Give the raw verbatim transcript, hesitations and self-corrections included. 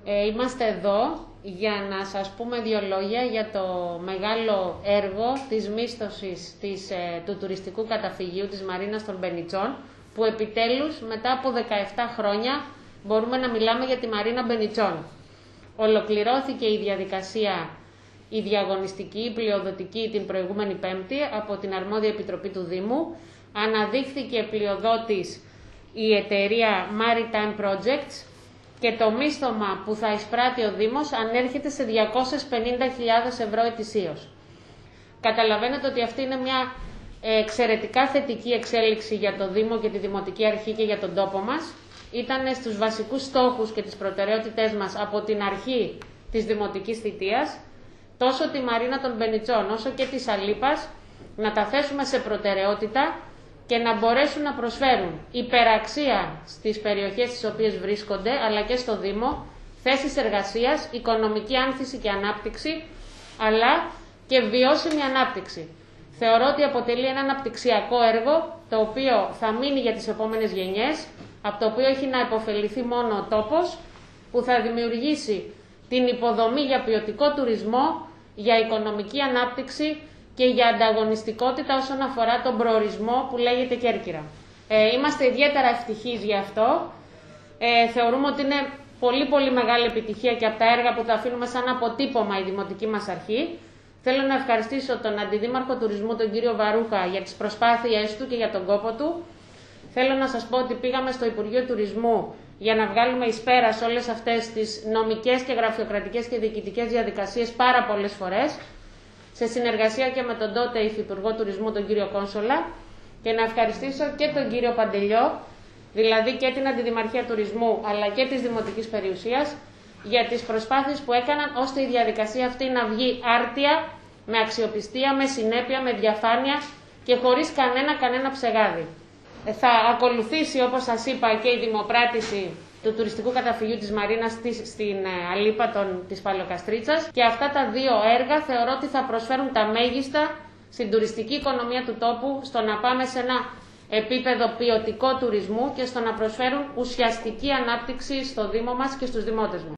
Ε, είμαστε εδώ για να σας πούμε δύο λόγια για το μεγάλο έργο της μίσθωσης της, ε, του τουριστικού καταφυγίου της Μαρίνας των Μπενιτσών, που επιτέλους μετά από δεκαεπτά χρόνια μπορούμε να μιλάμε για τη Μαρίνα Μπενιτσών. Ολοκληρώθηκε η διαδικασία, η διαγωνιστική, η πλειοδοτική την προηγούμενη Πέμπτη από την αρμόδια επιτροπή του Δήμου. Αναδείχθηκε πλειοδότης η εταιρεία Maritime Projects και το μίσθωμα που θα εισπράττει ο Δήμος ανέρχεται σε διακόσιες πενήντα χιλιάδες ευρώ ετησίως. Καταλαβαίνετε ότι αυτή είναι μια εξαιρετικά θετική εξέλιξη για το Δήμο και τη Δημοτική Αρχή και για τον τόπο μας. Ήταν στους βασικούς στόχους και τις προτεραιότητές μας από την αρχή της Δημοτικής θητείας, τόσο τη Μαρίνα των Μπενιτσών όσο και της Αλίπας, να τα θέσουμε σε προτεραιότητα και να μπορέσουν να προσφέρουν υπεραξία στις περιοχές στις οποίες βρίσκονται, αλλά και στο Δήμο, θέσεις εργασίας, οικονομική άνθηση και ανάπτυξη, αλλά και βιώσιμη ανάπτυξη. Θεωρώ ότι αποτελεί ένα αναπτυξιακό έργο, το οποίο θα μείνει για τις επόμενες γενιές, από το οποίο έχει να υποφεληθεί μόνο ο τόπος, που θα δημιουργήσει την υποδομή για ποιοτικό τουρισμό, για οικονομική ανάπτυξη και για ανταγωνιστικότητα όσον αφορά τον προορισμό που λέγεται Κέρκυρα. Ε, είμαστε ιδιαίτερα ευτυχείς γι' αυτό. Ε, θεωρούμε ότι είναι πολύ πολύ μεγάλη επιτυχία και από τα έργα που τα αφήνουμε σαν αποτύπωμα η Δημοτική μας Αρχή. Θέλω να ευχαριστήσω τον Αντιδήμαρχο Τουρισμού, τον κύριο Βαρούχα, για τις προσπάθειές του και για τον κόπο του. Θέλω να σας πω ότι πήγαμε στο Υπουργείο Τουρισμού για να βγάλουμε εις πέρας όλες αυτές τις νομικές και γραφειοκρατικές και διοικητικές διαδικασίες πάρα πολλές φορές, σε συνεργασία και με τον τότε Υφυπουργό Τουρισμού, τον κύριο Κόνσολα, και να ευχαριστήσω και τον κύριο Παντελιό, δηλαδή και την Αντιδημαρχία Τουρισμού αλλά και της Δημοτικής Περιουσίας, για τις προσπάθειες που έκαναν ώστε η διαδικασία αυτή να βγει άρτια, με αξιοπιστία, με συνέπεια, με διαφάνεια και χωρίς κανένα κανένα ψεγάδι. Θα ακολουθήσει, όπως σας είπα, και η δημοπράτηση του τουριστικού καταφυγιού της Μαρίνας στην Αλίπα των, της Παλαιοκαστρίτσας, και αυτά τα δύο έργα θεωρώ ότι θα προσφέρουν τα μέγιστα στην τουριστική οικονομία του τόπου, στο να πάμε σε ένα επίπεδο ποιοτικό τουρισμού και στο να προσφέρουν ουσιαστική ανάπτυξη στο Δήμο μας και στους δημότες μας.